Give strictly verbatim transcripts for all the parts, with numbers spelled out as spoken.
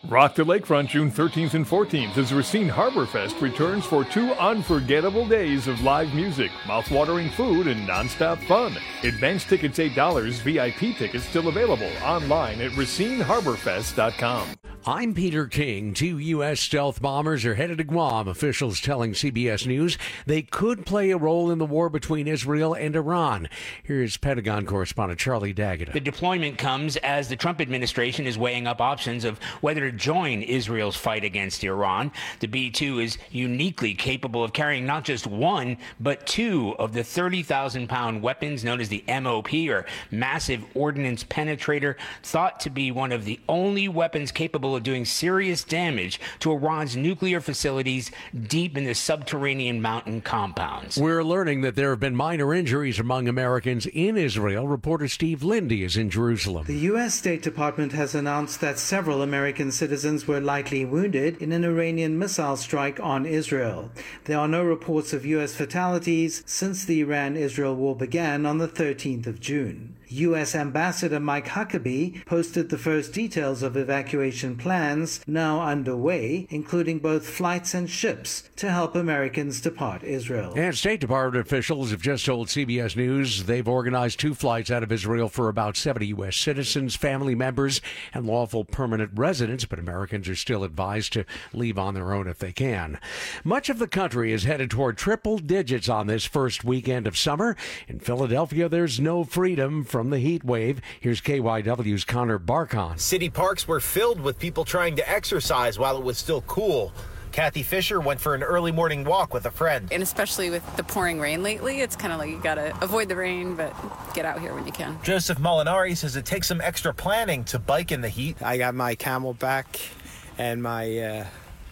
Rock the Lakefront June thirteenth and fourteenth as Racine Harbor Fest returns for two unforgettable days of live music, mouth-watering food, and nonstop fun. Advance tickets eight dollars, V I P tickets still available online at racine harbor fest dot com. I'm Peter King. Two U S stealth bombers are headed to Guam, officials telling C B S News they could play a role in the war between Israel and Iran. Here's Pentagon correspondent Charlie Daggett. The deployment comes as the Trump administration is weighing up options of whether to join Israel's fight against Iran. The B two is uniquely capable of carrying not just one, but two of the thirty thousand pound weapons known as the M O P, or Massive Ordnance Penetrator, thought to be one of the only weapons capable of doing serious damage to Iran's nuclear facilities deep in the subterranean mountain compounds. We're learning that there have been minor injuries among Americans in Israel. Reporter Steve Lindy is in Jerusalem. The U S State Department has announced that several American citizens were likely wounded in an Iranian missile strike on Israel. There are no reports of U S fatalities since the Iran-Israel war began on the thirteenth of June. U S Ambassador Mike Huckabee posted the first details of evacuation plans now underway, including both flights and ships to help Americans depart Israel. And State Department officials have just told C B S News they've organized two flights out of Israel for about seventy U S citizens, family members, and lawful permanent residents, but Americans are still advised to leave on their own if they can. Much of the country is headed toward triple digits on this first weekend of summer. In Philadelphia, there's no freedom from the heat wave. Here's K Y W's Connor Barkon. City parks were filled with people trying to exercise while it was still cool. Kathy Fisher went for an early morning walk with a friend. And especially with the pouring rain lately, it's kind of like you got to avoid the rain, but get out here when you can. Joseph Molinari says it takes some extra planning to bike in the heat. I got my Camelback and my uh,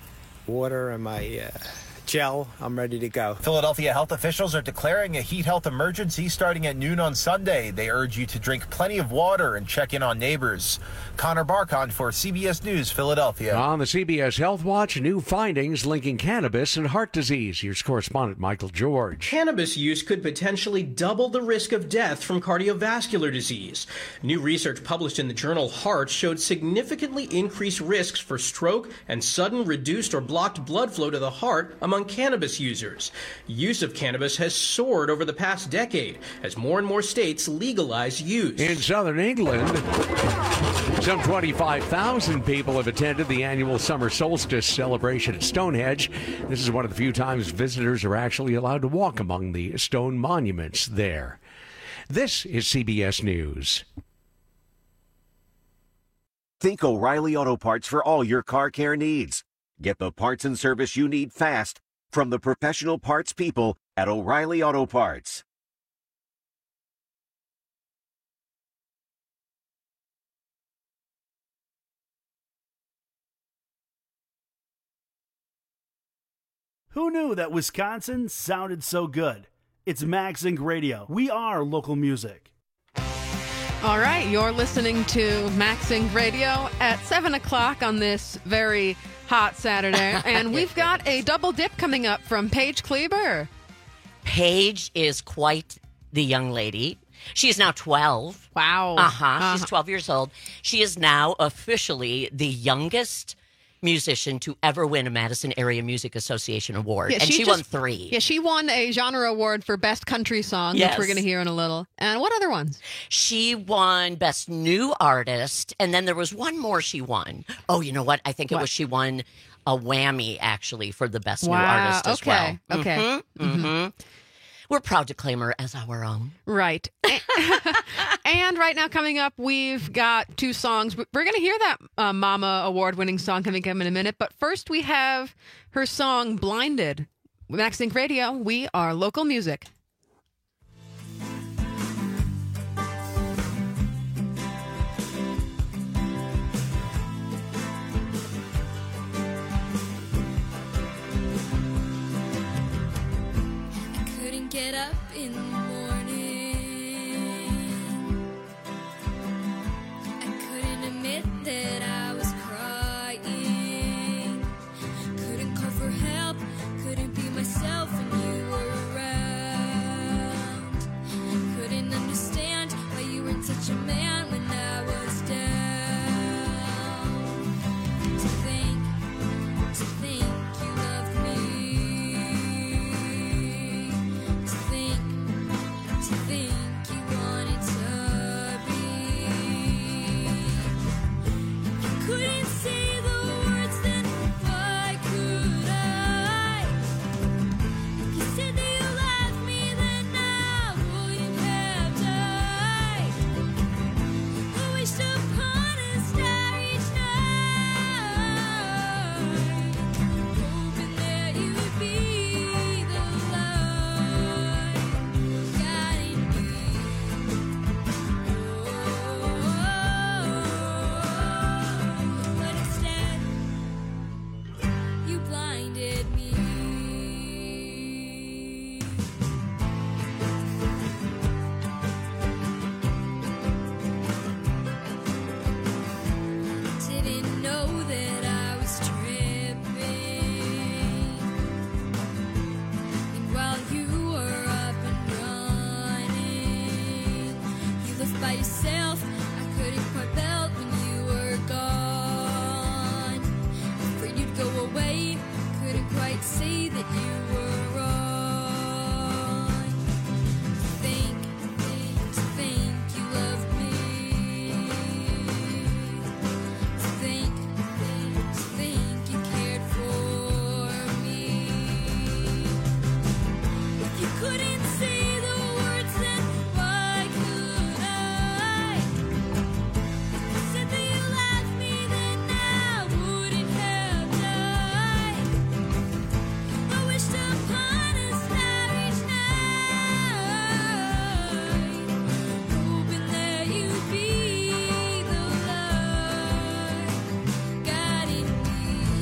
water and my uh, gel. I'm ready to go. Philadelphia health officials are declaring a heat health emergency starting at noon on Sunday. They urge you to drink plenty of water and check in on neighbors. Connor Barkon for C B S News, Philadelphia. On the C B S Health Watch, new findings linking cannabis and heart disease. Here's correspondent Michael George. Cannabis use could potentially double the risk of death from cardiovascular disease. New research published in the journal Heart showed significantly increased risks for stroke and sudden reduced or blocked blood flow to the heart among cannabis users. Use of cannabis has soared over the past decade as more and more states legalize use. In southern England, some twenty-five thousand people have attended the annual summer solstice celebration at Stonehenge. This is one of the few times visitors are actually allowed to walk among the stone monuments there. This is C B S News. Think O'Reilly Auto Parts for all your car care needs. Get the parts and service you need fast from the professional parts people at O'Reilly Auto Parts. Who knew that Wisconsin sounded so good? It's Max Inc Radio. We are local music. All right, you're listening to Max Inc Radio at seven o'clock on this very hot Saturday. And we've got a double dip coming up from Paige Kleber. Paige is quite the young lady. She is now twelve. Wow. Uh-huh. uh-huh. She's twelve years old. She is now officially the youngest musician to ever win a Madison Area Music Association award. Yeah, and she, she won just, three. Yeah, she won a genre award for Best Country Song, yes. which we're going to hear in a little. And what other ones? She won Best New Artist, and then there was one more she won. Oh, you know what? I think it what? was she won a whammy, actually, for the Best wow. New Artist as okay. well. Okay. Mm-hmm. Mm-hmm. Mm-hmm. We're proud to claim her as our own. Right. And right now coming up, we've got two songs. We're going to hear that uh, Mama award-winning song coming up in a minute. But first we have her song, Blinded. Max Inc Radio, we are local music. Get up in the morning. I couldn't admit that I was crying. Couldn't call for help. Couldn't be myself when you were around. say that you were wrong. Think, think, think you love me. Think, think, think you cared for me. If you couldn't say the words, then why could I? If you said that you loved me, then I wouldn't have died. I wished upon a starry night, hoping that you'd be the light guiding me.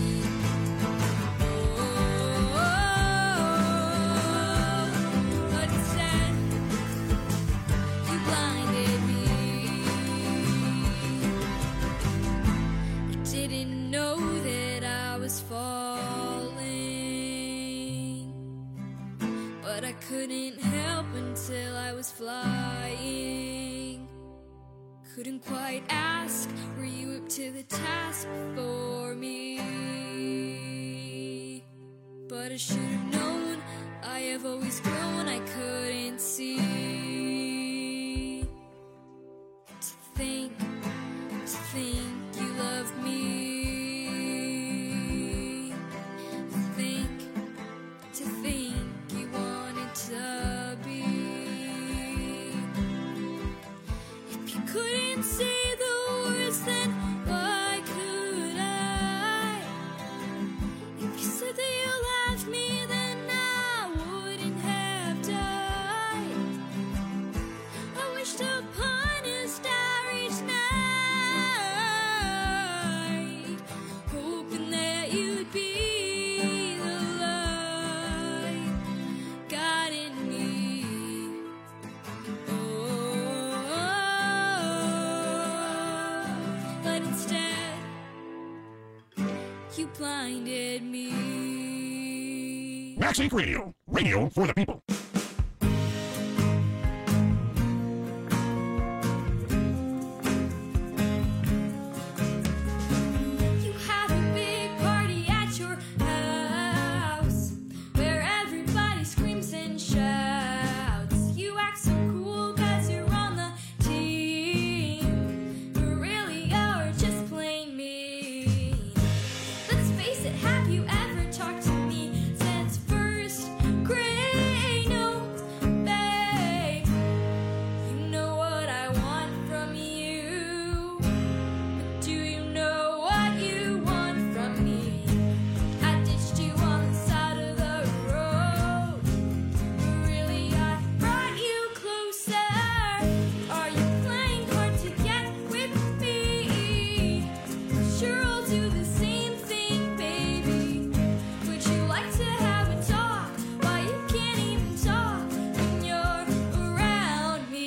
But instead, you blinded me. I didn't know that I was falling, but I couldn't help until I was flying. Couldn't quite ask, were you up to the task for me? But I should have known, I have always grown, I couldn't see. To think, to think you love me. Think, to think you wanted to be. If you couldn't say the words, then why could I? If you said that you loved me, then I wouldn't have died. I wished upon a starry night, hoping that you'd be the light guiding me. Oh, but instead, you blinded me. Max Inc Radio. Radio for the people. You have a big party at your house where everybody screams and shouts. You act so cool 'cause you're on the team, but really you're just plain mean. Let's face it, have you ever talked to me since first grade? No, babe. You know what I want from you, but do you know what you want from me? I ditched you on the side of the road, but really I brought you closer. Are you playing hard to get with me? Sure, I'll do the same thing, baby. Would you like to have a talk? Why you can't even talk when you're around me?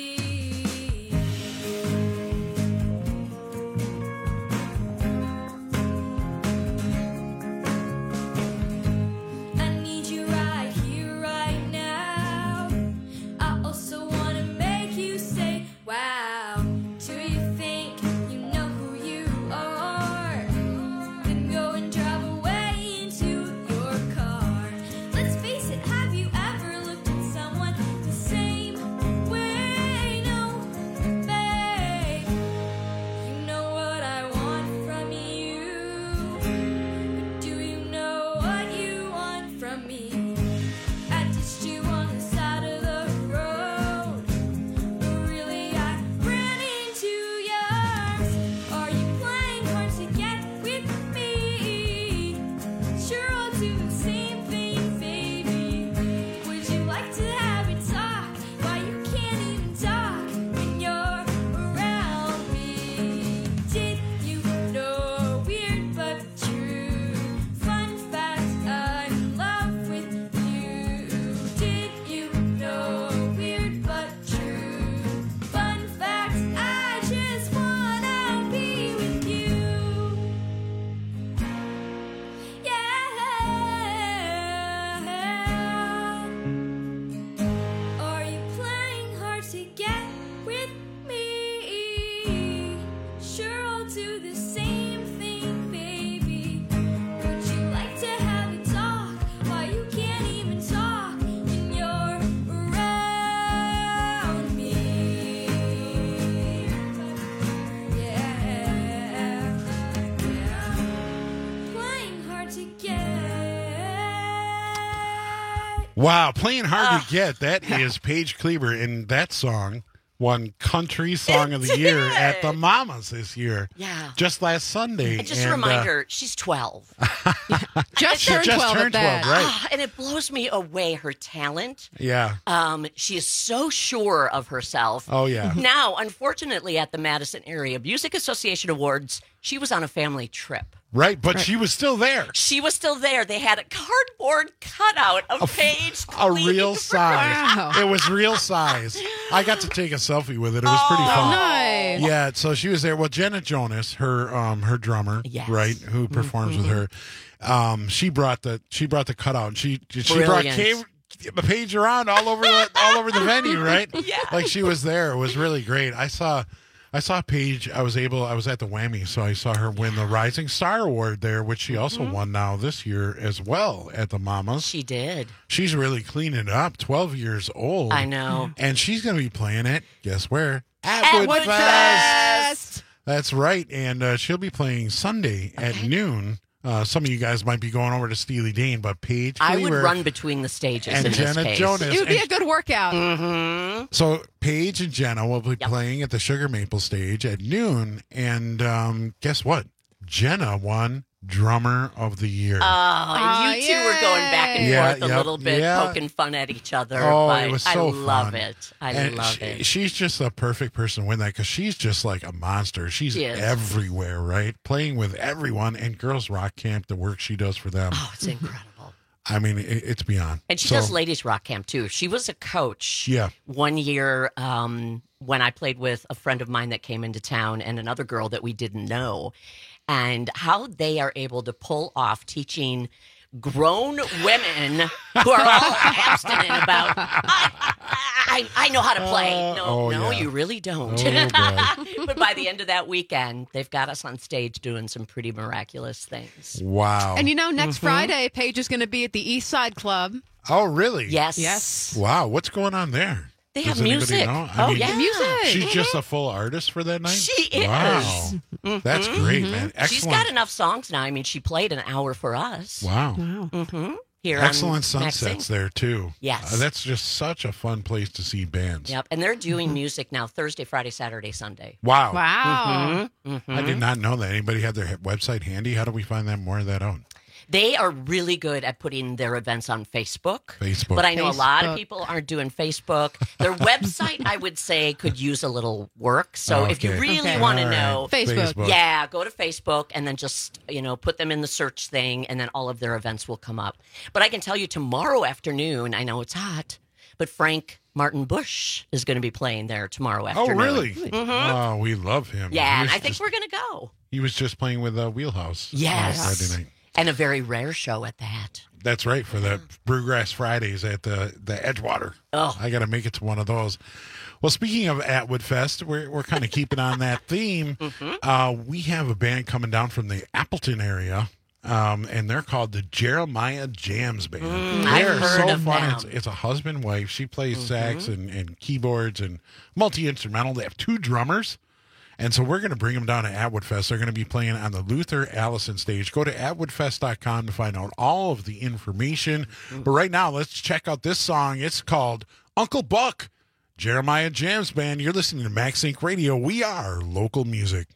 I need you right here, right now. I also want to make you say, wow. Do you think you know who you are? Then Wow, playing hard to get. That is Paige Kleber, and that song won Country Song It of the Year did. at the Mamas this year. Yeah. Just last Sunday. And just a and, reminder, she's twelve. Just She turned just twelve turned at that. twelve, right. Ah, and it blows me away, her talent. Uh, yeah. Um, she is so sure of herself. Oh, yeah. Now, unfortunately, at the Madison Area Music Association Awards, she was on a family trip. Right, but she was still there. She was still there. They had a cardboard cutout of Paige. A real size. Wow. It was real size. I got to take a selfie with it. It was pretty fun. Nice. Yeah, so she was there. Well, Jenna Jonas, her um her drummer, Yes. right, who performs with her, um, she brought the she brought the cutout. And she she brought Brilliant. Kay, Paige around all over the all over the venue, right? Yeah. Like she was there. It was really great. I saw. I saw Paige. I was able. I was at the Whammy, so I saw her win the Rising Star Award there, which she also won now this year as well at the Mamas. She did. She's really cleaning it up. Twelve years old. I know. And she's going to be playing it. Guess where? At Atwood Woodfest. Fest. That's right. And uh, she'll be playing Sunday at noon. Uh, some of you guys might be going over to Steely Dan, but Paige I would Kleber run between the stages and in Jenna this case. Jonas. It would be And- a good workout. Mm-hmm. So Paige and Jenna will be Yep. playing at the Sugar Maple stage at noon, and um, guess what? Jenna won Drummer of the Year. Oh, and Aw, you two were going back and Yeah, forth a yep, little bit, yeah. poking fun at each other. Oh, but it was so I love fun. it. I And love she- it. She's just a perfect person to win that because she's just like a monster. She's She is. everywhere, right? Playing with everyone, and Girls Rock Camp, the work she does for them. Oh, it's incredible. I mean, it, it's beyond. And she So, does Ladies Rock Camp too. She was a coach. Yeah. One year um, when I played with a friend of mine that came into town and another girl that we didn't know, and how they are able to pull off teaching grown women who are all abstinent about, I, I, I know how to play. No, oh, no, yeah. you really don't. Oh, But by the end of that weekend, they've got us on stage doing some pretty miraculous things. Wow. And you know, next Mm-hmm. Friday, Paige is going to be at the East Side Club. Oh, really? Yes. Yes. Wow. What's going on there? They Does have anybody music. know? I Oh, mean, yeah. Music. She's just a full artist for that night? She is. Wow. That's great, man. Excellent. She's got enough songs now. I mean, she played an hour for us. Wow. Mm-hmm. Here Excellent on sunsets Maxing. there, too. Yes. Uh, that's just such a fun place to see bands. Yep, and they're doing music now Thursday, Friday, Saturday, Sunday. Wow. Wow. Mm-hmm. I did not know that. Anybody have their website handy? How do we find that more of that out? They are really good at putting their events on Facebook. Facebook. But I know a lot of Facebook. people aren't doing Facebook. Their website, I would say, could use a little work. So if you Okay. really Okay. want to All right. know, Facebook. Facebook. yeah, go to Facebook and then just, you know, put them in the search thing and then all of their events will come up. But I can tell you tomorrow afternoon, I know it's hot, but Frank Martin Bush is going to be playing there tomorrow Oh, afternoon. really? Mhm. Oh, we love him. Yeah, He and was I think just- we're going to go. He was just playing with uh, Wheelhouse. uh, Yes. Friday night. And a very rare show at that. That's right, for the Brewgrass Fridays at the, the Edgewater. Oh. I got to make it to one of those. Well, speaking of Atwood Fest, we're, we're kind of keeping on that theme. Mm-hmm. Uh, we have a band coming down from the Appleton area, um, and they're called the Jeremiah Jams Band. Mm, they're I've heard so of fun. them. It's, it's a husband-wife. She plays Mm-hmm. sax and, and keyboards and multi-instrumental. They have two drummers. And so we're going to bring them down to Atwood Fest. They're going to be playing on the Luther Allison stage. Go to atwood fest dot com to find out all of the information. But right now, let's check out this song. It's called Uncle Buck, Jeremiah Jams Band. You're listening to Max Inc Radio. We are local music.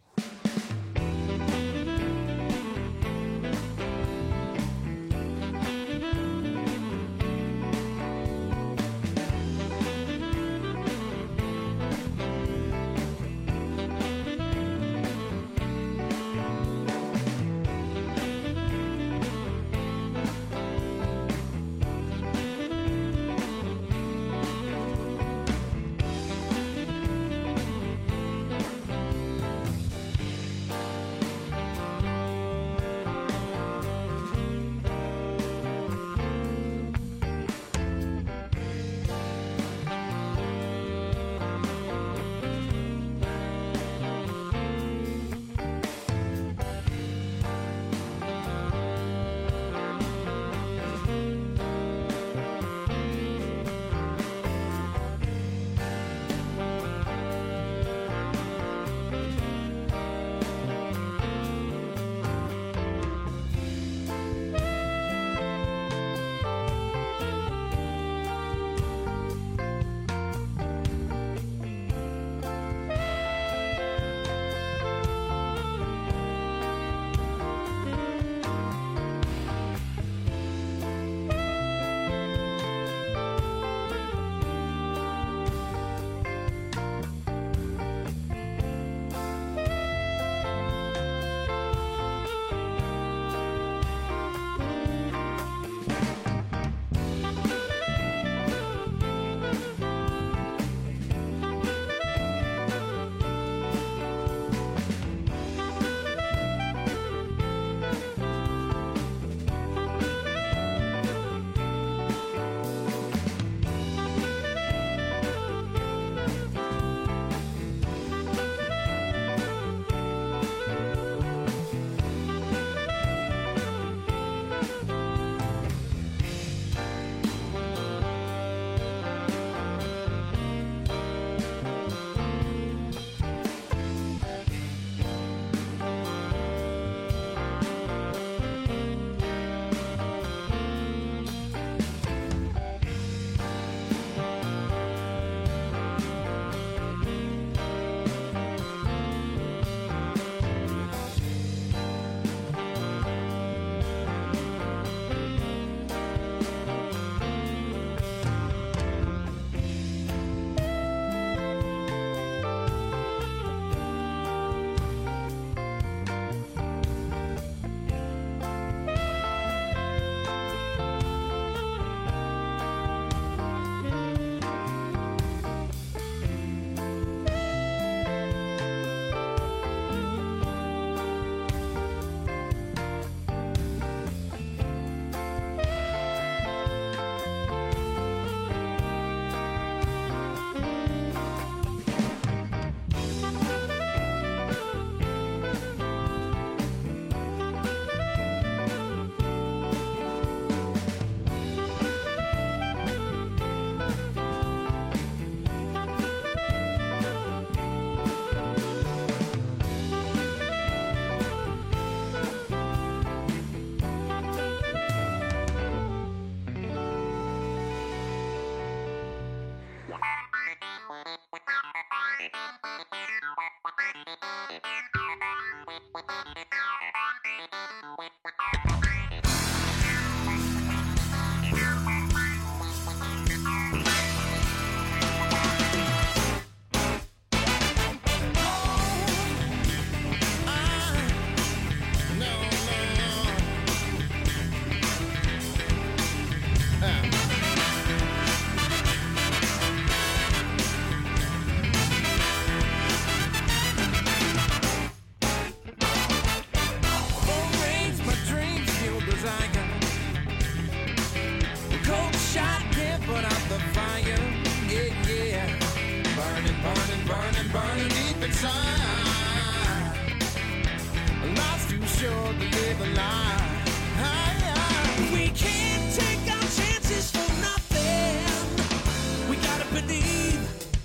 shot can't put out the fire. Yeah, yeah. Burning, burning, burning, burning deep inside. Life's too short to live a lie. We can't take our chances for nothing. We gotta believe.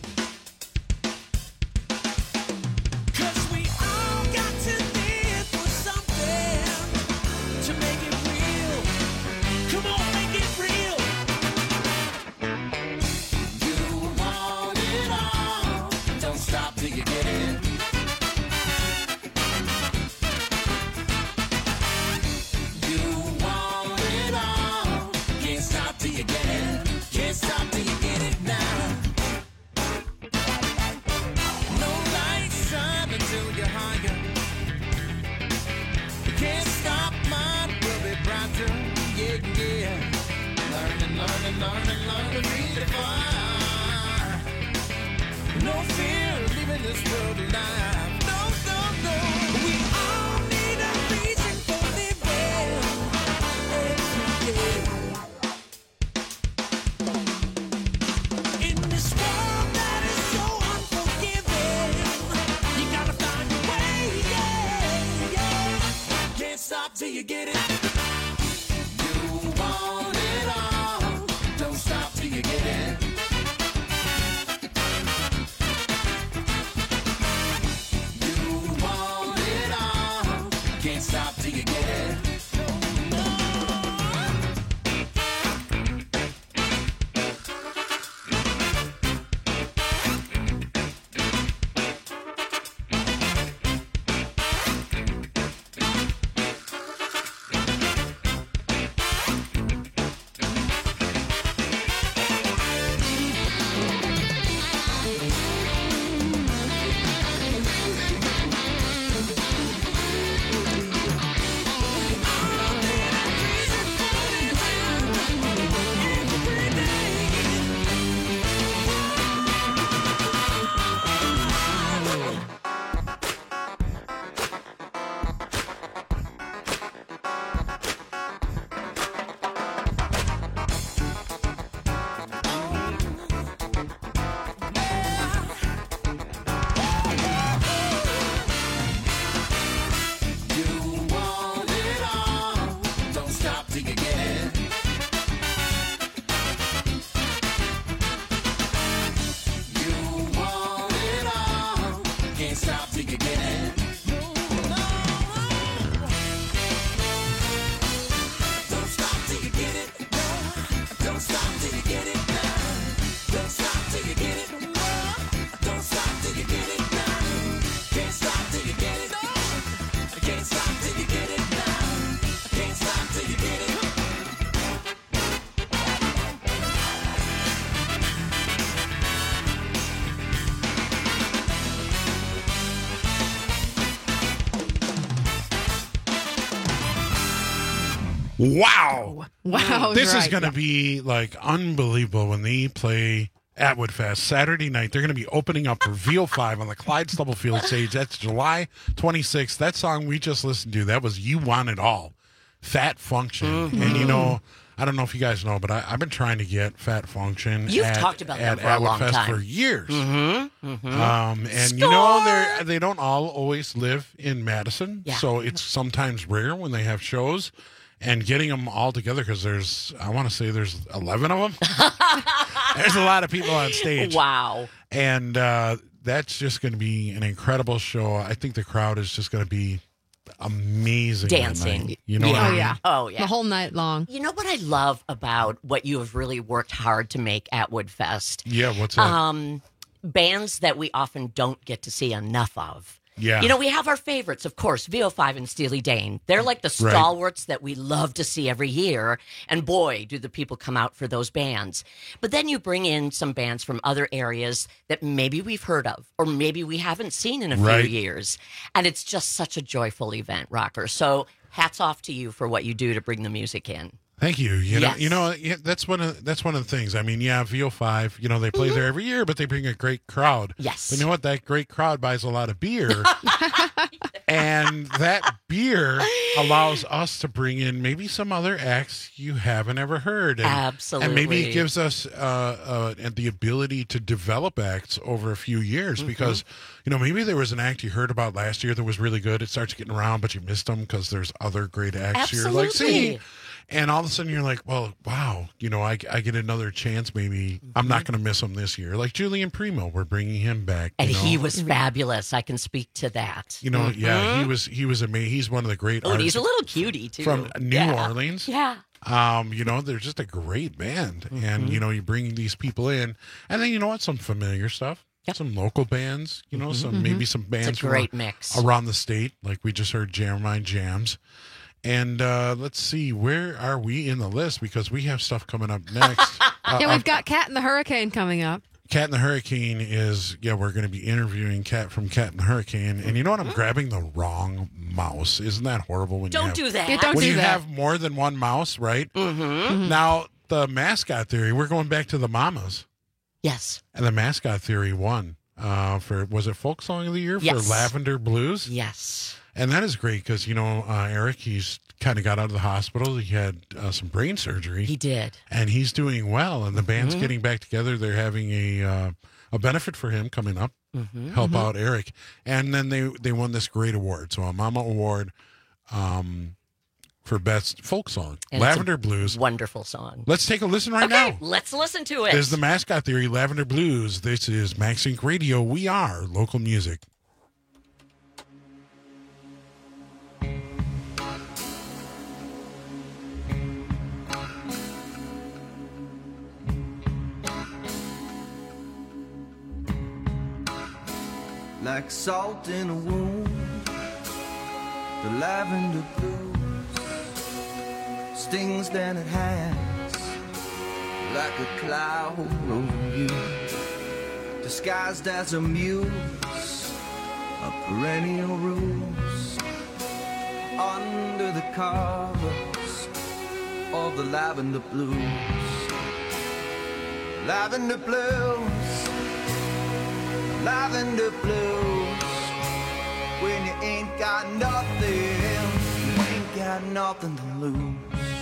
'Cause we all got to live for something to make it real. Come on, make it real. You want it all. Don't stop till you get it. You want it all. Can't stop till you get it. Can't stop till you get it now. No lights shine until you're higher. Can't stop, mine will be brighter. Yeah, yeah. Learning, learning, learning, learning, read the fire. No fear of leaving this world alive. No, no, no. We all need a reason for living every day. In this world that is so unforgiving, you gotta find a way, yeah, yeah. Can't stop till you get it. You want it all. Don't stop till you get it. You want it all. Can't stop till you get it. You want it all. Don't stop till you get it. You want it all. Can't stop till you get it. Don't stop till you get it. Don't stop till you get it now. Don't stop till you get it. Don't stop till you get it now. Can't stop till you get it. Can't stop till you get it now. Can't stop till you get it. Wow. Wow, This is right, going to yeah. be like unbelievable when they play Atwood Fest Saturday night. They're going to be opening up for V O five on the Clyde Stubblefield stage. That's July twenty-sixth. That song we just listened to, that was You Want It All, Fat Function. Mhm. And you know, I don't know if you guys know, but I, I've been trying to get Fat Function You've at, talked about at them for a Atwood long Fest time. for years. Mm-hmm. Mm-hmm. Um, and you know, they they don't all always live in Madison, Yeah. so it's sometimes rare when they have shows. And getting them all together, because there's, I want to say there's eleven of them. There's a lot of people on stage. Wow. And uh, that's just going to be an incredible show. I think the crowd is just going to be amazing. that Dancing. night. You know what I Oh, mean? yeah. Oh, yeah. The whole night long. You know what I love about what you have really worked hard to make Atwood Fest? Yeah, what's that? Um, bands that we often don't get to see enough of. Yeah. You know, we have our favorites, of course, V O five and Steely Dan. They're like the Right. stalwarts that we love to see every year. And boy, do the people come out for those bands. But then you bring in some bands from other areas that maybe we've heard of or maybe we haven't seen in a Right. few years. And it's just such a joyful event, Rocker. So hats off to you for what you do to bring the music in. Thank you. You know, Yes. you know, yeah, that's one of that's one of the things. I mean, yeah, V O five, you know, they play there every year, but they bring a great crowd. Yes. But you know what? That great crowd buys a lot of beer, and that beer allows us to bring in maybe some other acts you haven't ever heard. And, Absolutely. And maybe it gives us uh, uh, the ability to develop acts over a few years Mm-hmm. because, you know, maybe there was an act you heard about last year that was really good. It starts getting around, but you missed them because there's other great acts you're like, Absolutely. see. And all of a sudden you're like, well, wow, you know, I, I get another chance. Maybe I'm not going to miss him this year. Like Julian Primo, we're bringing him back. And you know? he was fabulous. I can speak to that. You know, yeah, he Mhm. was he was amazing. He's one of the great Oh, and he's artists a little cutie, too. from New Yeah. Orleans. Yeah. Um, you know, they're just a great band. Mm-hmm. And, you know, you bring these people in. And then, you know what? Some familiar stuff. Some local bands, you know, some Mhm. maybe some It's a bands great from mix. around the state. Like we just heard Jam Mind Jams. And uh, let's see, where are we in the list? Because we have stuff coming up next. uh, yeah, uh, we've got Cat and the Hurricane coming up. Cat and the Hurricane is, yeah, we're going to be interviewing Cat from Cat and the Hurricane. And you know what? I'm grabbing the wrong mouse. Isn't that horrible? When Don't you have, do that. Yeah, don't when do you that. have more than one mouse, right? Mm-hmm. Now, the mascot theory, we're going back to the Mamas. Yes. And the mascot theory won uh, for, was it Folk Song of the Year Yes. for Lavender Blues? Yes. And that is great because, you know, uh, Eric, he's kind of got out of the hospital. He had uh, some brain surgery. He did. And he's doing well. And the band's Mhm. getting back together. They're having a uh, a benefit for him coming up, Mhm. help Mhm. out Eric. And then they, they won this great award. So a Mama Award um, for Best Folk Song, And it's a Lavender Blues. Wonderful song. Let's take a listen right Okay, now. let's listen to it. This is the Mascot Theory, Lavender Blues. This is Max Inc Radio. We are local music. Like salt in a wound, the lavender blues stings than it has, like a cloud over you, disguised as a muse of perennial rose, under the covers of the lavender blues. Lavender blues, lavender blues. When you ain't got nothing, you ain't got nothing to lose.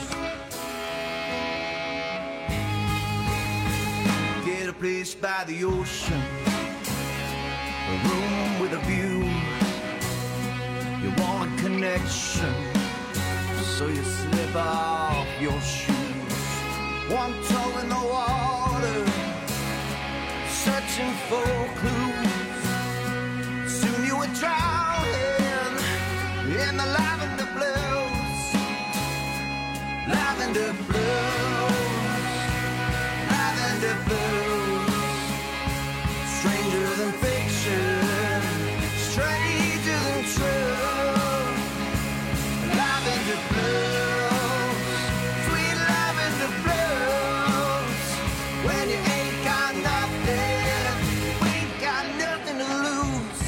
Get a place by the ocean, a room with a view. You want a connection, so you slip off your shoes. One toe in the water, searching for clues. Soon you would drown in the lavender blues. Lavender blues, lavender blues. Stranger than fiction, stranger than true. Lavender blues, sweet lavender blues. When you ain't got nothing, you ain't got nothing to lose.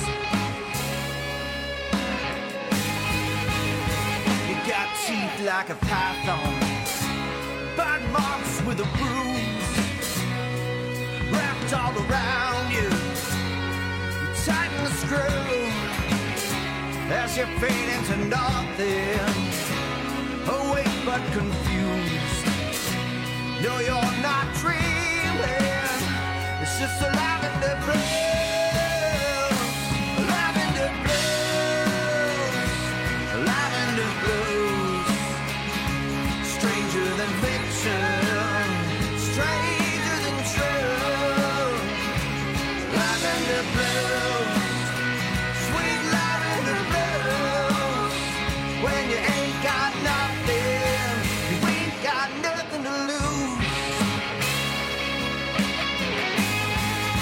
You got teeth like a python, bite marks with a bruise, wrapped all around you. You tighten the screw as you fade into nothing, awake but confused. No, you're not dreaming, it's just a lavender blues, lavender blues, lavender blues. Stranger than fiction, stranger than true. Lavender blues, sweet lavender blues. When you ain't got nothing, you ain't got nothing to lose.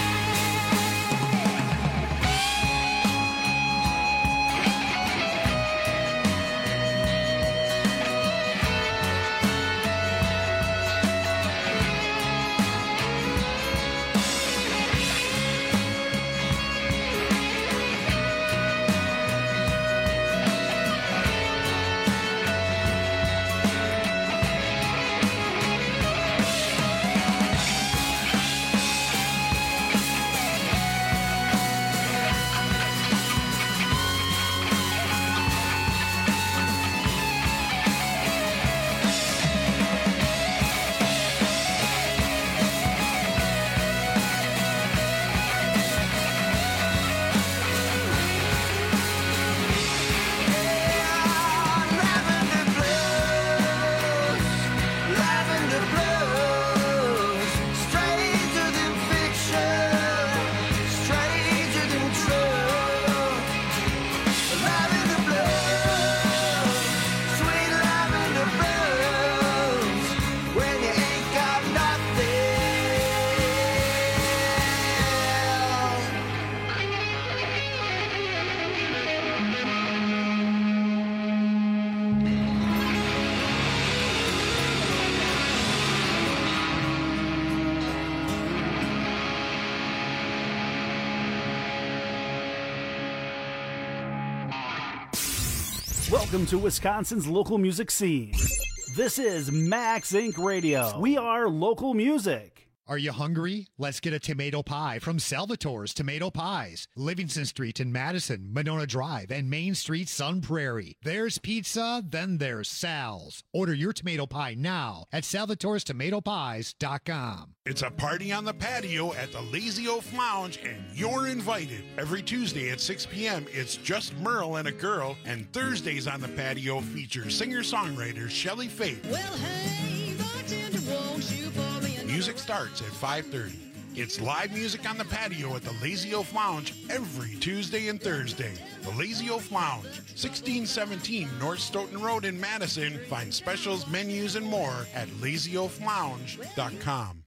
Welcome to Wisconsin's local music scene. This is Max Incorporated. Radio. We are local music. Are you hungry? Let's get a tomato pie from Salvatore's Tomato Pies. Livingston Street in Madison, Monona Drive, and Main Street, Sun Prairie. There's pizza, then there's Sal's. Order your tomato pie now at salvatores tomato pies dot com. It's a party on the patio at the Lazy Oaf Lounge, and you're invited. Every Tuesday at six p.m., it's just Merle and a girl, and Thursdays on the patio feature singer-songwriter Shelley Faith. Well, hey, bartender, won't you pour me a... Music starts at five thirty. It's live music on the patio at the Lazy Oaf Lounge every Tuesday and Thursday. The Lazy Oaf Lounge, sixteen seventeen North Stoughton Road in Madison. Find specials, menus, and more at lazy oaf lounge dot com.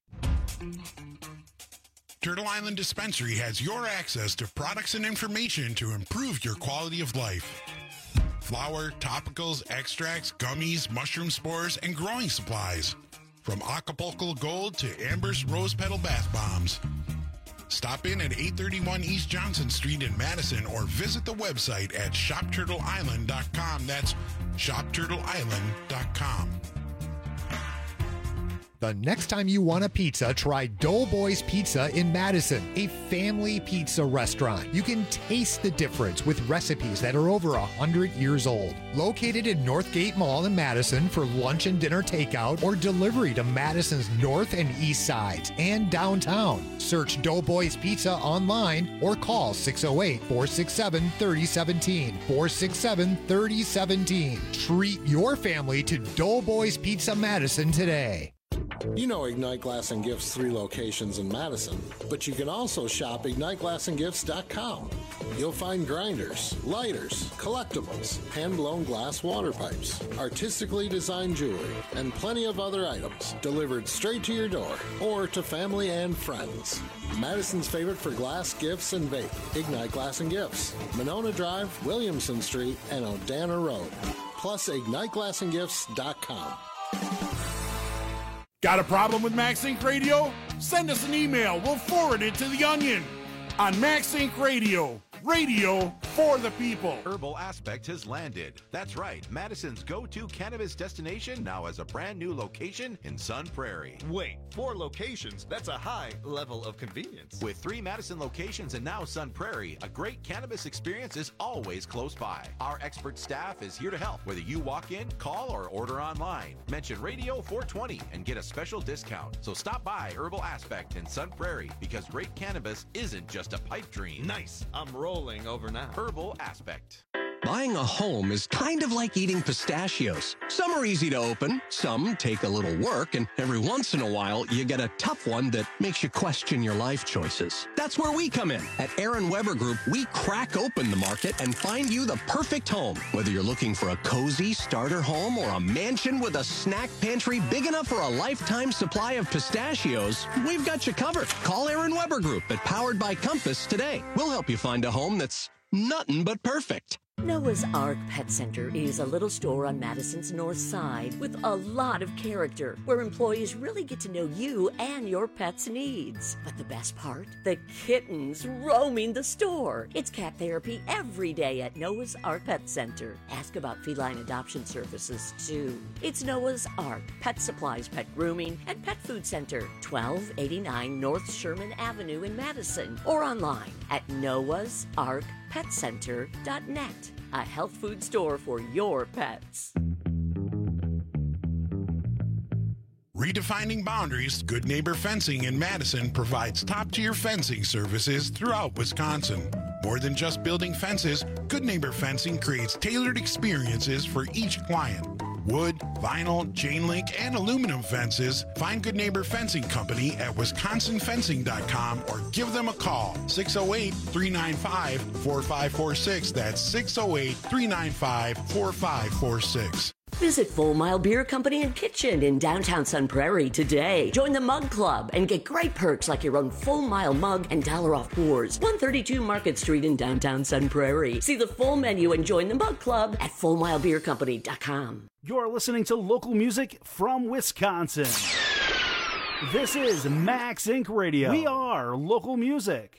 Turtle Island Dispensary has your access to products and information to improve your quality of life. Flour, topicals, extracts, gummies, mushroom spores, and growing supplies. From Acapulco Gold to Amber's Rose Petal Bath Bombs. Stop in at eight thirty-one East Johnson Street in Madison or visit the website at shop turtle island dot com. That's shop turtle island dot com. The next time you want a pizza, try Doughboys Pizza in Madison, a family pizza restaurant. You can taste the difference with recipes that are over one hundred years old. Located in Northgate Mall in Madison for lunch and dinner takeout or delivery to Madison's north and east sides and downtown. Search Doughboys Pizza online or call six oh eight, four six seven, three oh one seven, four six seven, three oh one seven. Treat your family to Doughboys Pizza Madison today. You know Ignite Glass and Gifts' three locations in Madison, but you can also shop ignite glass and gifts dot com. You'll find grinders, lighters, collectibles, hand-blown glass water pipes, artistically designed jewelry, and plenty of other items delivered straight to your door or to family and friends. Madison's favorite for glass, gifts, and vape, Ignite Glass and Gifts, Monona Drive, Williamson Street, and Odana Road. Plus ignite glass and gifts dot com. Got a problem with Max Inc Radio? Send us an email. We'll forward it to The Onion on Max Inc Radio. Radio for the people. Herbal Aspect has landed. That's right. Madison's go-to cannabis destination now has a brand new location in Sun Prairie. Wait, four locations? That's a high level of convenience. With three Madison locations and now Sun Prairie, a great cannabis experience is always close by. Our expert staff is here to help, whether you walk in, call, or order online. Mention Radio four twenty and get a special discount. So stop by Herbal Aspect in Sun Prairie, because great cannabis isn't just a pipe dream. Nice. I'm rolling over now. Herbal Aspect. Buying a home is kind of like eating pistachios. Some are easy to open, some take a little work, and every once in a while, you get a tough one that makes you question your life choices. That's where we come in. At Aaron Weber Group, we crack open the market and find you the perfect home. Whether you're looking for a cozy starter home or a mansion with a snack pantry big enough for a lifetime supply of pistachios, we've got you covered. Call Aaron Weber Group at Powered by Compass today. We'll help you find a home that's nothing but perfect. Noah's Ark Pet Center is a little store on Madison's north side with a lot of character, where employees really get to know you and your pet's needs. But the best part? The kittens roaming the store. It's cat therapy every day at Noah's Ark Pet Center. Ask about feline adoption services, too. It's Noah's Ark Pet Supplies, Pet Grooming, and Pet Food Center, twelve eighty-nine North Sherman Avenue in Madison, or online at noahs ark pet center dot net. A health food store for your pets. Redefining boundaries, Good Neighbor Fencing in Madison provides top-tier fencing services throughout Wisconsin. More than just building fences, Good Neighbor Fencing creates tailored experiences for each client. Wood, vinyl, chain link, and aluminum fences. Find Good Neighbor Fencing Company at wisconsin fencing dot com or give them a call. six oh eight, three nine five, four five four six. That's six oh eight, three nine five, four five four six. Visit Full Mile Beer Company and Kitchen in downtown Sun Prairie today. Join the Mug Club and get great perks like your own Full Mile mug and dollar off pours. one thirty-two Market Street in downtown Sun Prairie. See the full menu and join the Mug Club at full mile beer company dot com. You're listening to local music from Wisconsin. This is Max Incorporated. Radio. We are local music.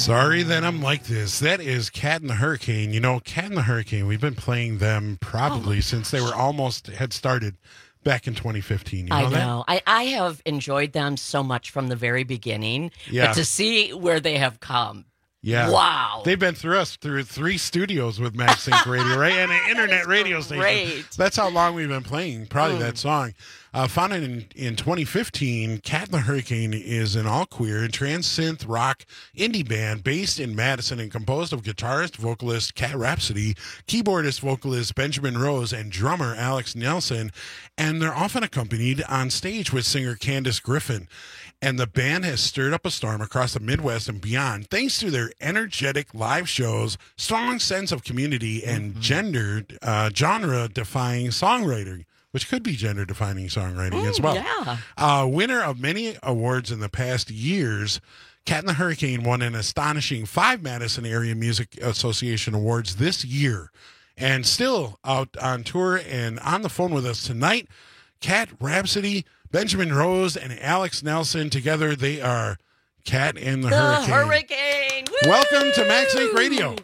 Sorry that I'm like this. That is Cat and the Hurricane. You know, Cat and the Hurricane, we've been playing them probably oh since they were almost had started back in twenty fifteen. You know I that? know. I, I have enjoyed them so much from the very beginning. Yeah. But to see where they have come. Yeah. Wow. They've been through us through three studios with MaxSync Radio, right? And an internet radio station. Great. That's how long we've been playing probably Mm. that song. Uh, founded in, in twenty fifteen, Cat and the Hurricane is an all-queer trans synth rock indie band based in Madison and composed of guitarist, vocalist Cat Rhapsody, keyboardist, vocalist Benjamin Rose, and drummer Alex Nelson. And they're often accompanied on stage with singer Candace Griffin. And the band has stirred up a storm across the Midwest and beyond thanks to their energetic live shows, strong sense of community, and gender, uh, genre-defying songwriting, which could be gender-defining songwriting as well. Yeah. Uh, winner of many awards in the past years, Cat and the Hurricane won an astonishing five Madison Area Music Association awards this year, and still out on tour and on the phone with us tonight. Cat Rhapsody, Benjamin Rose, and Alex Nelson together. They are Cat and the, The Hurricane. Hurricane. Woo! Welcome to MaxSync Radio.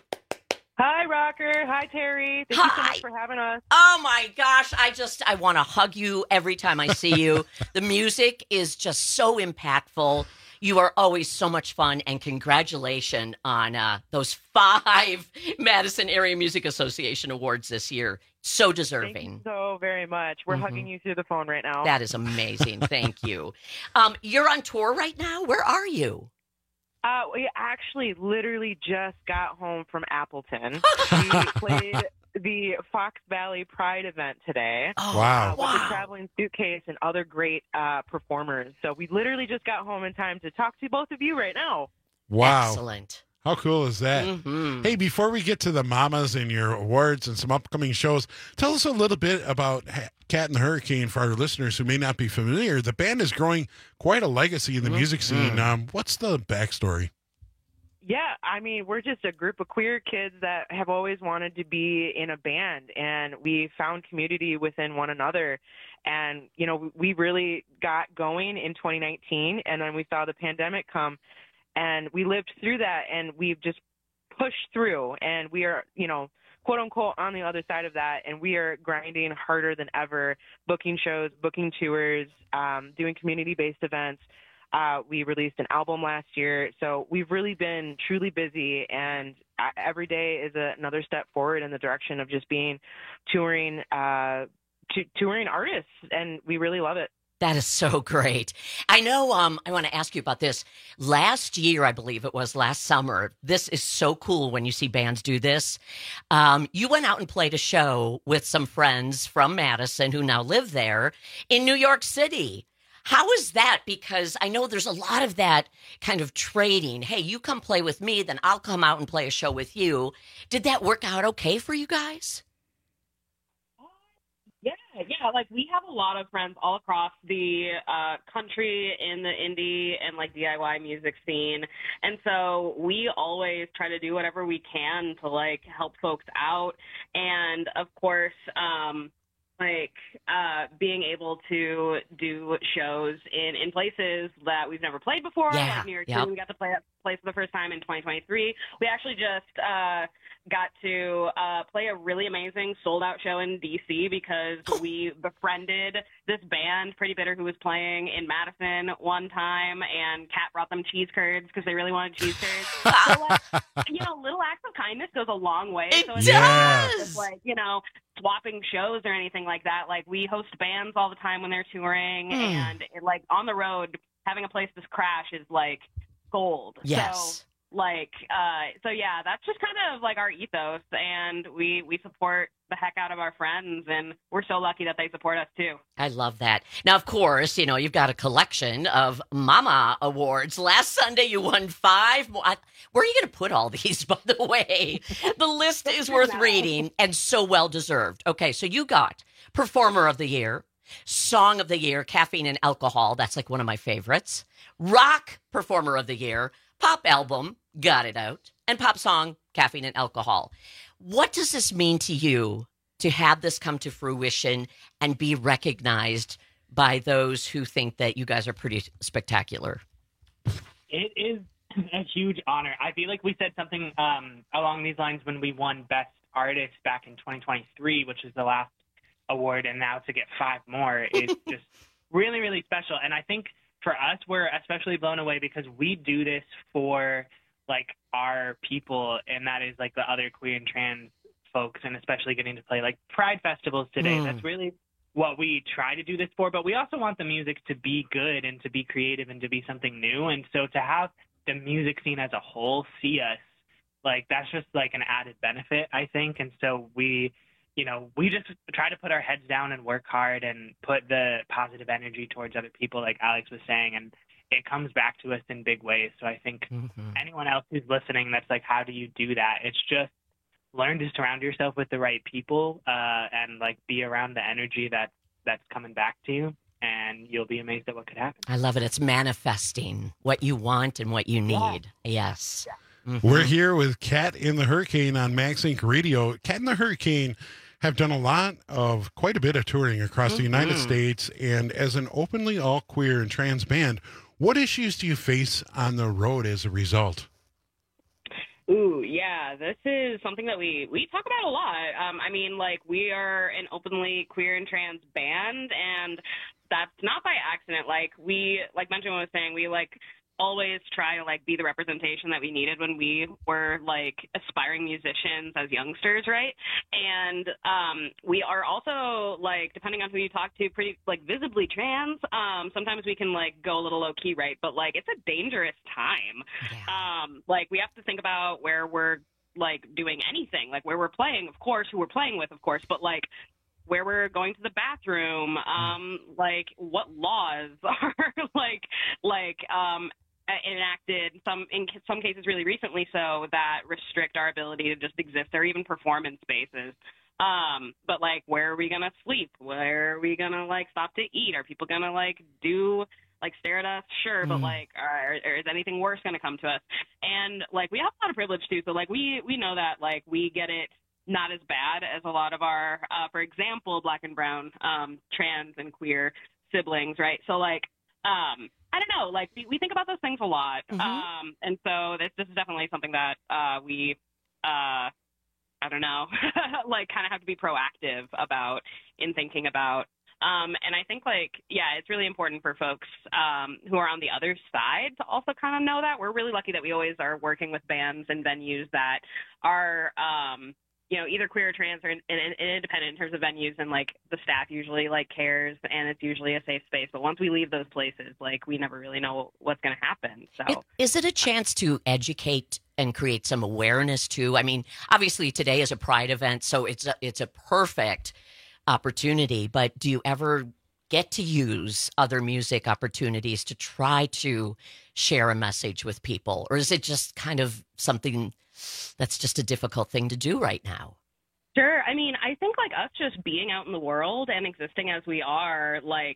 Hi, Rocker. Hi, Terry. Thank you so much for having us. Oh my gosh, I just I want to hug you every time I see you. The music is just so impactful. You are always so much fun, and congratulations on uh, those five Madison Area Music Association awards this year. So deserving. Thank you so very much. We're Mhm. hugging you through the phone right now. That is amazing. Thank you. Um, you're on tour right now. Where are you? Uh, we actually literally just got home from Appleton. We played the Fox Valley Pride event today. Oh, Wow. Uh, with the Traveling Suitcase and other great uh, performers. So we literally just got home in time to talk to both of you right now. Wow. Excellent. How cool is that? Mhm. Hey, before we get to the mamas and your awards and some upcoming shows, tell us a little bit about Ha- Cat and the Hurricane for our listeners who may not be familiar. The band is growing quite a legacy in the music scene. Um, what's the backstory? Yeah, I mean, we're just a group of queer kids that have always wanted to be in a band, and we found community within one another. And, you know, we really got going in twenty nineteen, and then we saw the pandemic come, and we lived through that, and we've just pushed through, and we are, you know, quote unquote on the other side of that, and we are grinding harder than ever, booking shows, booking tours, um, doing community-based events. Uh, we released an album last year, so we've really been truly busy, and uh, every day is a, another step forward in the direction of just being touring, uh, t- touring artists, and we really love it. That is so great. I know, um, I want to ask you about this. Last year, I believe it was last summer, this is so cool when you see bands do this. Um, you went out and played a show with some friends from Madison who now live there in New York City. How is that? Because I know there's a lot of that kind of trading. Hey, you come play with me, then I'll come out and play a show with you. Did that work out okay for you guys? Yeah, yeah. Like we have a lot of friends all across the uh, country in the indie and like D I Y music scene, and so we always try to do whatever we can to like help folks out. And of course, um, like uh, being able to do shows in, in places that we've never played before, Yeah, like New York yep. City. We got to play that place for the first time in twenty twenty-three. We actually just uh, got to uh, play a really amazing sold-out show in D C because we befriended this band, Pretty Bitter, who was playing in Madison one time, and Kat brought them cheese curds because they really wanted cheese curds. So, like, you know, little acts of kindness goes a long way. It so it's does! not just, like, you know, swapping shows or anything like that. Like, we host bands all the time when they're touring, Mm. and, it, like, on the road, having a place this crash is, like, gold. Yes. So, like, uh, so yeah, that's just kind of like our ethos, and we we support the heck out of our friends, and we're so lucky that they support us too. I love that. Now, of course, you know, you've got a collection of Mama Awards. Last Sunday, you won five more. I, where are you going to put all these, by the way? The list is worth reading and so well deserved. Okay, so you got Performer of the Year, Song of the Year, Caffeine and Alcohol. That's like one of my favorites. Rock Performer of the Year, Pop Album, Got It Out, and Pop Song, Caffeine and Alcohol. What does this mean to you to have this come to fruition and be recognized by those who think that you guys are pretty spectacular? It is a huge honor. I feel like we said something um, along these lines when we won Best Artist back in twenty twenty-three, which is the last award, and now to get five more is just really, really special. And I think for us, we're especially blown away because we do this for like our people, and that is like the other queer and trans folks, and especially getting to play like Pride festivals today. Mm. That's really what we try to do this for, but we also want the music to be good and to be creative and to be something new. And so to have the music scene as a whole see us, like that's just like an added benefit, I think. And so we, you know, we just try to put our heads down and work hard and put the positive energy towards other people, like Alex was saying, and it comes back to us in big ways. So I think Mm-hmm. anyone else who's listening that's like, how do you do that? It's just learn to surround yourself with the right people uh, and like be around the energy that that's coming back to you, and you'll be amazed at what could happen. I love it. It's manifesting what you want and what you need. Yes. Mhm. We're here with Cat in the Hurricane on Max Inc Radio. Cat in the Hurricane have done a lot of, quite a bit of touring across the United Mhm. States. And as an openly all queer and trans band, what issues do you face on the road as a result? Ooh, yeah, this is something that we, we talk about a lot. Um, I mean, like, we are an openly queer and trans band, and that's not by accident. Like, we, like Benjamin was saying, we, like, always try to, like, be the representation that we needed when we were, like, aspiring musicians as youngsters, right? And um, we are also, like, depending on who you talk to, pretty, like, visibly trans. Um, sometimes we can, like, go a little low-key, right? But, like, it's a dangerous time. Um, like, we have to think about where we're, like, doing anything. Like, where we're playing, of course, who we're playing with, of course, but, like, where we're going to the bathroom, um, like, what laws are, like, like, um, enacted some in some cases really recently so that restrict our ability to just exist or even perform in spaces. Um, but like, where are we gonna sleep? Where are we gonna like stop to eat? Are people gonna like do like stare at us? Sure, but Mm. like, are, or is anything worse gonna come to us? And like, we have a lot of privilege too. So like, we we know that like we get it not as bad as a lot of our, uh, for example, Black and brown, um, trans and queer siblings, right? So like, um, I don't know, like we, we think about those things a lot. Mhm. Um, and so this, this is definitely something that, uh, we, uh, I don't know, like kind of have to be proactive about in thinking about. Um, and I think like, yeah, it's really important for folks, um, who are on the other side to also kind of know that. We're really lucky that we always are working with bands and venues that are, um, you know, either queer or trans or in, in, in independent in terms of venues, and like the staff usually like cares and it's usually a safe space. But once we leave those places, like we never really know what's going to happen. So It- Is it a chance to educate and create some awareness too? I mean, obviously today is a Pride event, so it's a, it's a perfect opportunity. But do you ever get to use other music opportunities to try to share a message with people, or is it just kind of something that's just a difficult thing to do right now? Sure. I mean, I think like us just being out in the world and existing as we are, like,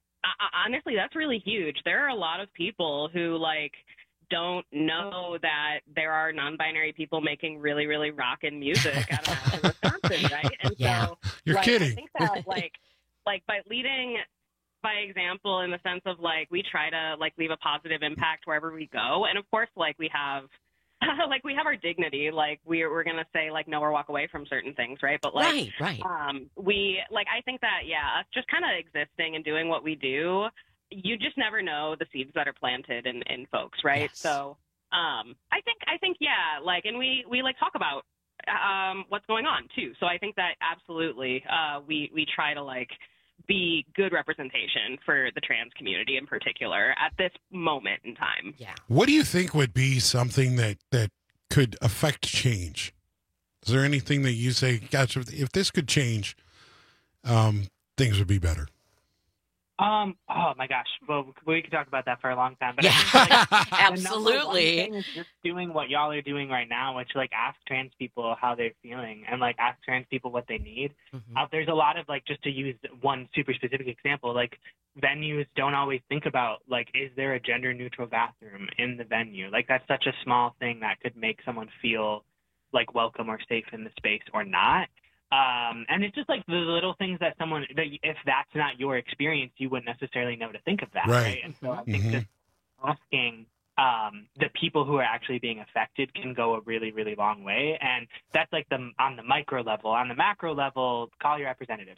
I- honestly, that's really huge. There are a lot of people who like don't know that there are non-binary people making really, really rockin' music out of Wisconsin, right? And Yeah. so, You're like, kidding. I think that like, like by leading by example in the sense of like we try to like leave a positive impact wherever we go, and of course, like we have. like we have our dignity, like we're we're gonna say like no or walk away from certain things, right? But like Right, right. um we like I think that yeah, us just kind of existing and doing what we do, you just never know the seeds that are planted in, in folks, right? Yes. So um I think I think yeah, like and we we like talk about um what's going on too. So I think that absolutely uh we we try to like be good representation for the trans community in particular at this moment in time. Yeah. What do you think would be something that, that could affect change? Is there anything that you say, gosh, if, if this could change, um, things would be better? Um. Oh my gosh. Well, we could talk about that for a long time. But Yeah, I think, like, the number one absolutely. thing is just doing what y'all are doing right now, which like ask trans people how they're feeling and like ask trans people what they need. Mhm. Uh, there's a lot of like, just to use one super specific example, like venues don't always think about like, is there a gender neutral bathroom in the venue? Like that's such a small thing that could make someone feel like welcome or safe in the space or not. Um, and it's just like the little things that someone, that if that's not your experience, you wouldn't necessarily know to think of that, Right. right? And so I think Mhm. just asking um, the people who are actually being affected can go a really, really long way. And that's like the on the micro level. On the macro level, call your representatives.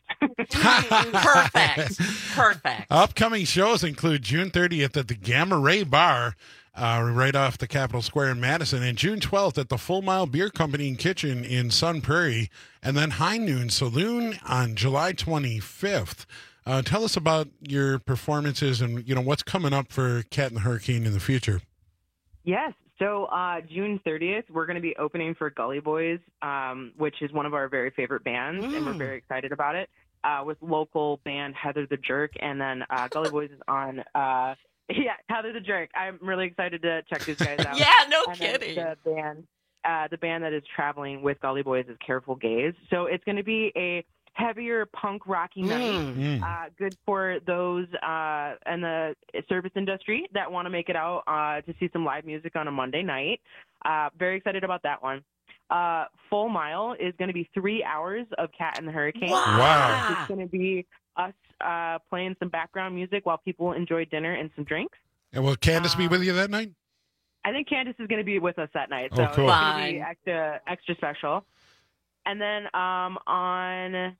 Perfect. Perfect. Upcoming shows include June thirtieth at the Gamma Ray Bar, uh, right off the Capitol Square in Madison, and June twelfth at the Full Mile Beer Company and Kitchen in Sun Prairie, and then High Noon Saloon on July twenty-fifth. Uh, tell us about your performances and, you know, what's coming up for Cat and the Hurricane in the future. Yes. So uh, June thirtieth, we're going to be opening for Gully Boys, um, which is one of our very favorite bands, mm. and we're very excited about it, uh, with local band Heather the Jerk. And then uh, Gully Boys is on, uh, yeah, Heather the Jerk. I'm really excited to check these guys out. Yeah, no and kidding. The band, uh, the band that is traveling with Gully Boys is Careful Gaze. So it's going to be a heavier punk rocky night, Mm. uh, good for those uh, in the service industry that want to make it out uh, to see some live music on a Monday night. Uh, very excited about that one. Uh, Full Mile is going to be three hours of Cat and the Hurricane. Wow. Wow. It's going to be us uh, playing some background music while people enjoy dinner and some drinks. And will Candace be with you that night? I think Candace is going to be with us that night, so Oh, cool. it's going to be extra, extra special. And then um, on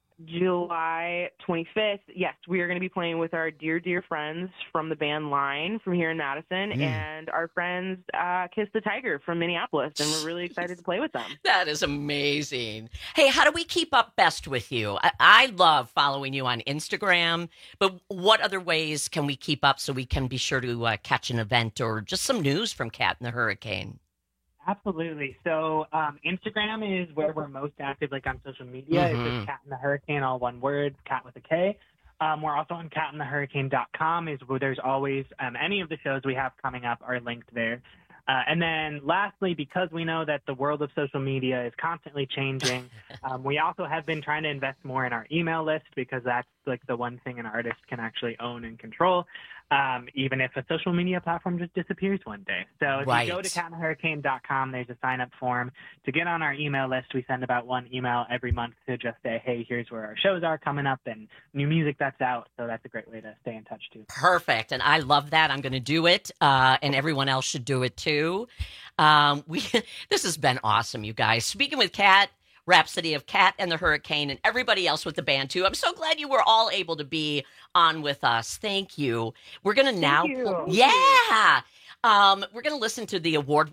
July twenty-fifth, yes, we are going to be playing with our dear, dear friends from the band Line from here in Madison, Mm. and our friends uh, Kiss the Tiger from Minneapolis, and we're really excited to play with them. That is amazing. Hey, how do we keep up best with you? I, I love following you on Instagram, but what other ways can we keep up so we can be sure to uh, catch an event or just some news from Cat and the Hurricane? Absolutely. So um, Instagram is where we're most active, like on social media. Mhm. It's just Cat and the Hurricane, all one word, Cat with a K. Um, we're also on cat and the hurricane dot com, is where there's always um, any of the shows we have coming up are linked there. Uh, and then lastly, because we know that the world of social media is constantly changing, um, we also have been trying to invest more in our email list, because that's like the one thing an artist can actually own and control, um, even if a social media platform just disappears one day. So if Right. you go to cat and the hurricane dot com, there's a sign-up form to get on our email list. We send about one email every month to just say, hey, here's where our shows are coming up and new music that's out. So that's a great way to stay in touch, too. Perfect. And I love that. I'm going to do it. Uh, and everyone else should do it too. Um, we, this has been awesome, you guys. Speaking with Cat, Rhapsody of Cat and the Hurricane, and everybody else with the band too. I'm so glad you were all able to be on with us. Thank you. We're going to now. you. Yeah. Um, we're going to listen to the award.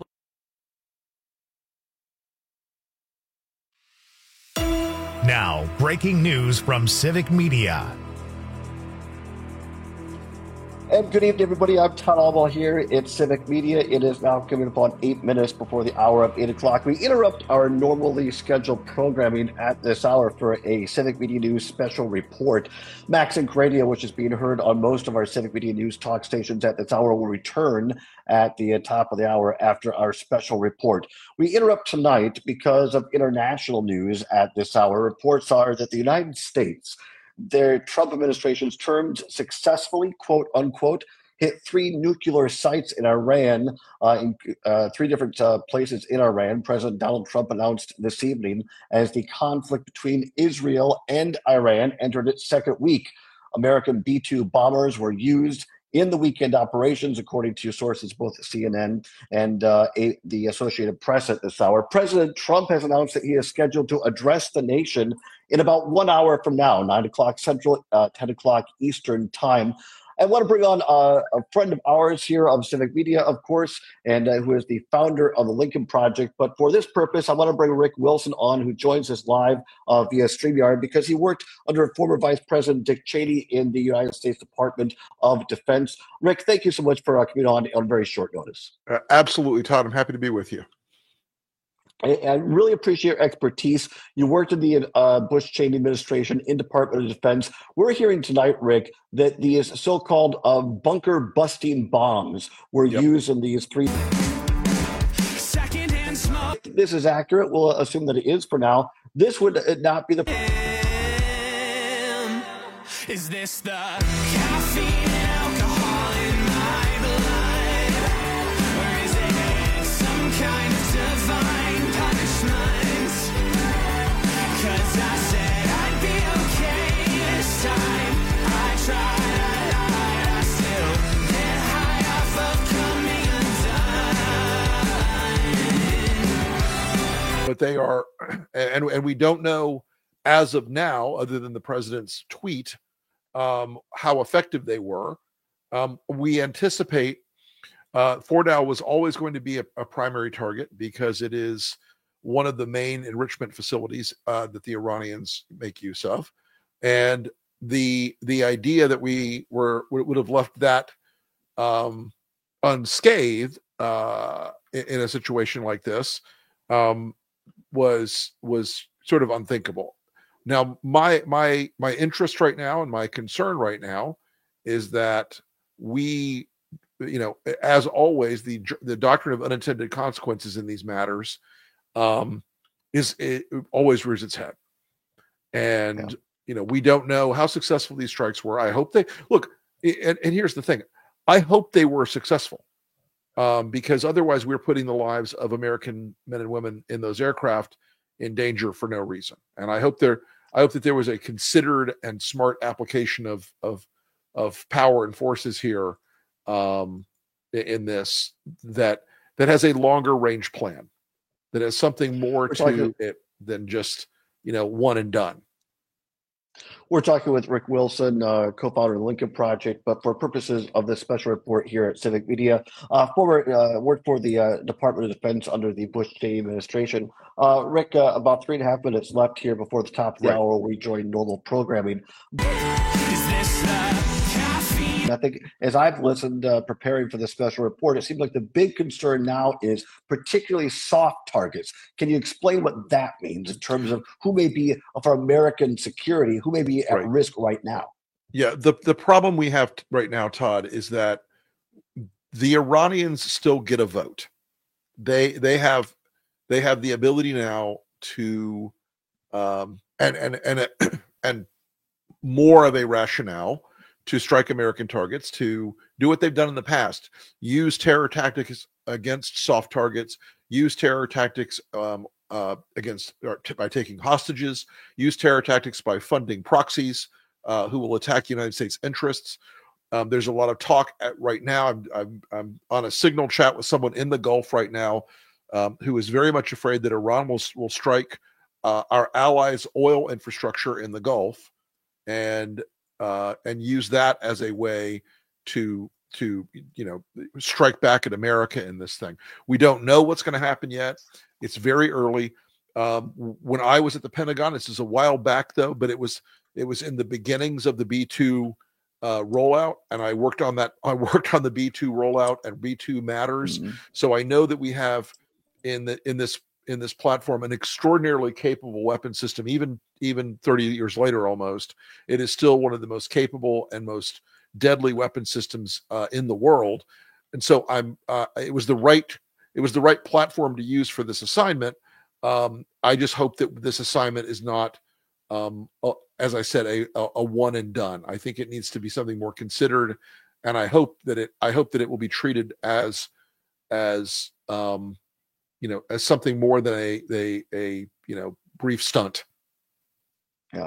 Now, breaking news from Civic Media. And good evening, everybody. I'm Todd Albaugh here at Civic Media. It is now coming upon eight minutes before the hour of eight o'clock. We interrupt our normally scheduled programming at this hour for a Civic Media News special report. Max Inc Radio, which is being heard on most of our Civic Media News talk stations at this hour, will return at the top of the hour after our special report. We interrupt tonight because of international news at this hour. Reports are that the United States, their Trump administration's terms successfully, quote unquote, hit three nuclear sites in Iran, uh, in uh, three different uh, places in Iran. President Donald Trump announced this evening as the conflict between Israel and Iran entered its second week. American B two bombers were used in the weekend operations, according to sources both at C N N and uh, a, the Associated Press at this hour. President Trump has announced that he is scheduled to address the nation in about one hour from now, nine o'clock Central, uh, ten o'clock Eastern time. I want to bring on uh, a friend of ours here of Civic Media, of course, and uh, who is the founder of the Lincoln Project. But for this purpose, I want to bring Rick Wilson on, who joins us live uh, via StreamYard, because he worked under former Vice President Dick Cheney in the United States Department of Defense. Rick, thank you so much for uh, coming on on very short notice. Uh, absolutely, Todd. I'm happy to be with you. I, I really appreciate your expertise. You worked in the uh, Bush-Cheney administration in Department of Defense. We're hearing tonight, Rick, that these so-called uh, bunker-busting bombs were yep. used in these three. Secondhand smoke. If this is accurate, we'll assume that it is for now. This would not be the. Is this the caffeine and alcohol in my blood? Or is it some kind of divine punishment? 'Cause I said I'd be okay this time. I tried, I lied, I still get high off of coming undone. they are, and and we don't know as of now, other than the president's tweet, um, how effective they were. Um, we anticipate uh, Fordow was always going to be a, a primary target because it is one of the main enrichment facilities uh, that the Iranians make use of, and the the idea that we were would have left that um, unscathed uh, in, in a situation like this um, was was sort of unthinkable. Now, my my my interest right now and my concern right now is that we, you know, as always, the the doctrine of unintended consequences in these matters um, is it always rears its head, and yeah. you know, we don't know how successful these strikes were. I hope they look, and, and here's the thing: I hope they were successful, um, because otherwise, we're putting the lives of American men and women in those aircraft in danger for no reason. And I hope there, I hope that there was a considered and smart application of of of power and forces here um, in this that that has a longer range plan, that has something more We're to talking- it than just, you know, one and done. We're talking with Rick Wilson, uh, co-founder of the Lincoln Project, but for purposes of this special report here at Civic Media, uh, former uh, worked for the uh, Department of Defense under the Bush Cheney administration. Uh, Rick, uh, about three and a half minutes left here before the top of the Right. hour, we join normal programming. And I think as I've listened, uh, preparing for this special report, it seems like the big concern now is particularly soft targets. Can you explain what that means in terms of who may be, for American security, who may be at Right. risk right now? Yeah, the the problem we have t- right now, Todd, is that the Iranians still get a vote. They they have they have the ability now to um, and and and and more of a rationale to strike American targets, to do what they've done in the past, use terror tactics against soft targets, use terror tactics um, uh, against or t- by taking hostages, use terror tactics by funding proxies uh, who will attack United States interests. Um, there's a lot of talk at, right now. I'm, I'm I'm on a signal chat with someone in the Gulf right now um, who is very much afraid that Iran will will strike uh, our allies' oil infrastructure in the Gulf, and uh, and use that as a way to to you know strike back at America in this thing. We don't know what's going to happen yet. It's very early. Um, when I was at the Pentagon, this is a while back though, but it was it was in the beginnings of the B two uh, rollout, and I worked on that. I worked on the B two rollout, and B two matters. Mm-hmm. So I know that we have in the in this in this platform an extraordinarily capable weapon system. Even even thirty years later, almost, it is still one of the most capable and most deadly weapon systems uh, in the world. And so I'm. Uh, it was the right. It was the right platform to use for this assignment. Um, I just hope that this assignment is not, um, a, as I said, a, a, a one and done. I think it needs to be something more considered, and I hope that it. I hope that it will be treated as, as um, you know, as something more than a a, a you know brief stunt. Yeah.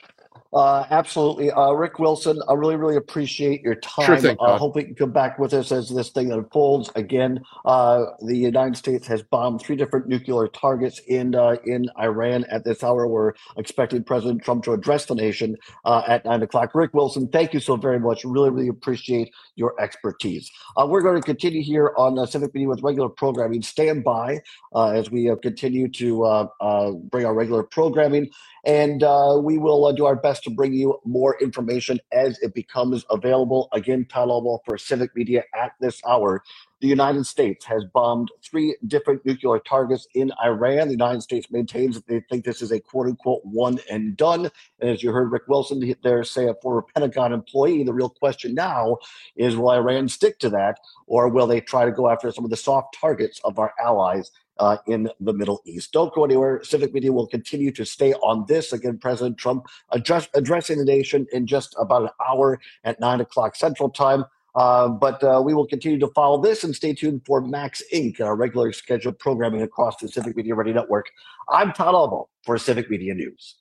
Uh, absolutely. Uh, Rick Wilson, I really, really appreciate your time. Sure thing, uh, Todd. hoping you can come back with us as this thing unfolds. Again, uh, the United States has bombed three different nuclear targets in uh, in Iran at this hour. We're expecting President Trump to address the nation uh, at nine o'clock. Rick Wilson, thank you so very much. Really, really appreciate your expertise. Uh, we're going to continue here on uh, Civic Media with regular programming. Stand by uh, as we uh, continue to uh, uh, bring our regular programming. And uh, we will uh, do our best to bring you more information as it becomes available. Again, Todd Albaugh for Civic Media at this hour. The United States has bombed three different nuclear targets in Iran. The United States maintains that they think this is a quote-unquote one and done. And as you heard Rick Wilson there say, a former Pentagon employee, the real question now is, will Iran stick to that, or will they try to go after some of the soft targets of our allies Uh, in the Middle East? Don't go anywhere. Civic Media will continue to stay on this. Again, President Trump address, addressing the nation in just about an hour at nine o'clock Central Time. Uh, but uh, we will continue to follow this, and stay tuned for Max Incorporated, our regular scheduled programming across the Civic Media Ready Network. I'm Todd Albaugh for Civic Media News.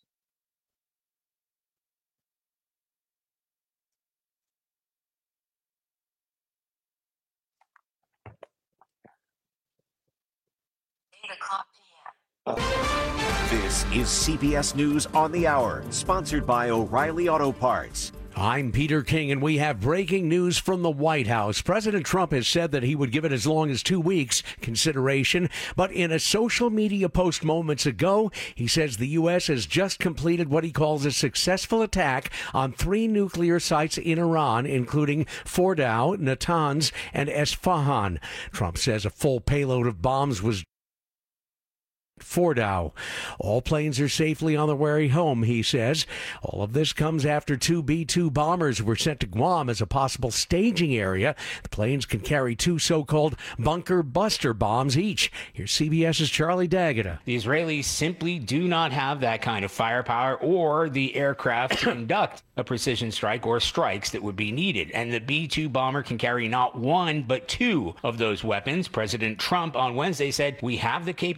eight o'clock p m This is C B S News on the Hour, sponsored by O'Reilly Auto Parts. I'm Peter King, and we have breaking news from the White House. President Trump has said that he would give it as long as two weeks consideration, but in a social media post moments ago, he says the U S has just completed what he calls a successful attack on three nuclear sites in Iran, including Fordow, Natanz, and Esfahan. Trump says a full payload of bombs was Fordow. All planes are safely on their way home, he says. All of this comes after two B two bombers were sent to Guam as a possible staging area. The planes can carry two so-called bunker buster bombs each. Here's CBS's Charlie D'Agata. The Israelis simply do not have that kind of firepower or the aircraft to conduct a precision strike or strikes that would be needed. And the B two bomber can carry not one, but two of those weapons. President Trump on Wednesday said, "We have the capability